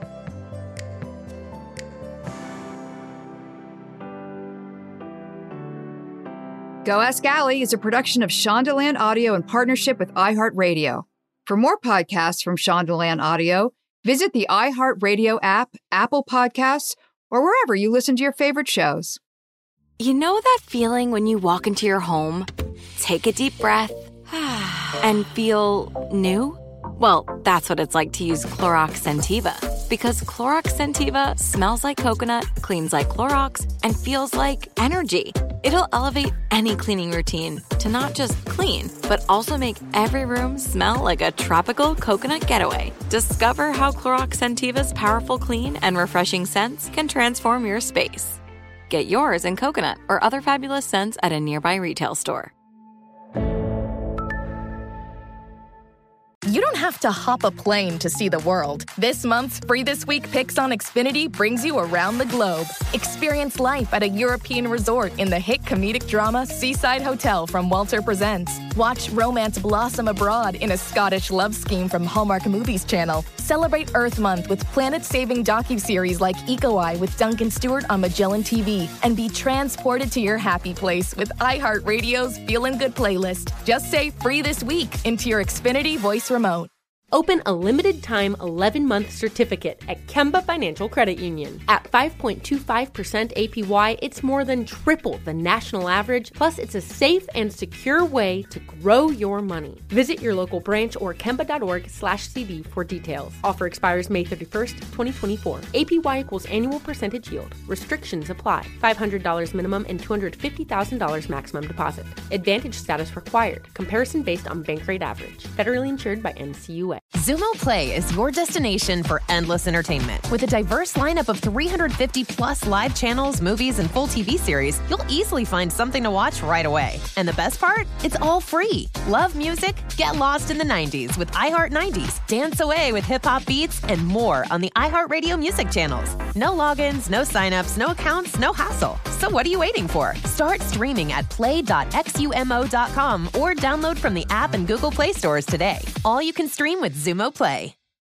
Go Ask Allie is a production of Shondaland Audio in partnership with iHeartRadio. For more podcasts from Shondaland Audio, visit the iHeartRadio app, Apple Podcasts, or wherever you listen to your favorite shows. You know that feeling when you walk into your home, take a deep breath, and feel new? Well, that's what it's like to use Clorox Scentiva. Because Clorox Scentiva smells like coconut, cleans like Clorox, and feels like energy. It'll elevate any cleaning routine to not just clean, but also make every room smell like a tropical coconut getaway. Discover how Clorox Scentiva's powerful clean and refreshing scents can transform your space. Get yours in coconut or other fabulous scents at a nearby retail store. You don't have to hop a plane to see the world. This month's Free This Week Picks on Xfinity brings you around the globe. Experience life at a European resort in the hit comedic drama Seaside Hotel from Walter Presents. Watch romance blossom abroad in a Scottish love scheme from Hallmark Movies Channel. Celebrate Earth Month with planet-saving docuseries like Eco Eye with Duncan Stewart on Magellan TV. And be transported to your happy place with iHeartRadio's Feelin' Good playlist. Just say Free This Week into your Xfinity voice remote. Open a limited-time 11-month certificate at Kemba Financial Credit Union. At 5.25% APY, it's more than triple the national average, plus it's a safe and secure way to grow your money. Visit your local branch or kemba.org/CD for details. Offer expires May 31st, 2024. APY equals annual percentage yield. Restrictions apply. $500 minimum and $250,000 maximum deposit. Advantage status required. Comparison based on bank rate average. Federally insured by NCUA. Xumo Play is your destination for endless entertainment. With a diverse lineup of 350 plus live channels, movies, and full TV series, you'll easily find something to watch right away. And the best part? It's all free. Love music? Get lost in the 90s with iHeart 90s. Dance away with hip-hop beats and more on the iHeartRadio music channels. No logins, no signups, no accounts, no hassle. So what are you waiting for? Start streaming at play.xumo.com or download from the app and Google Play stores today. All you can stream with Xumo Play.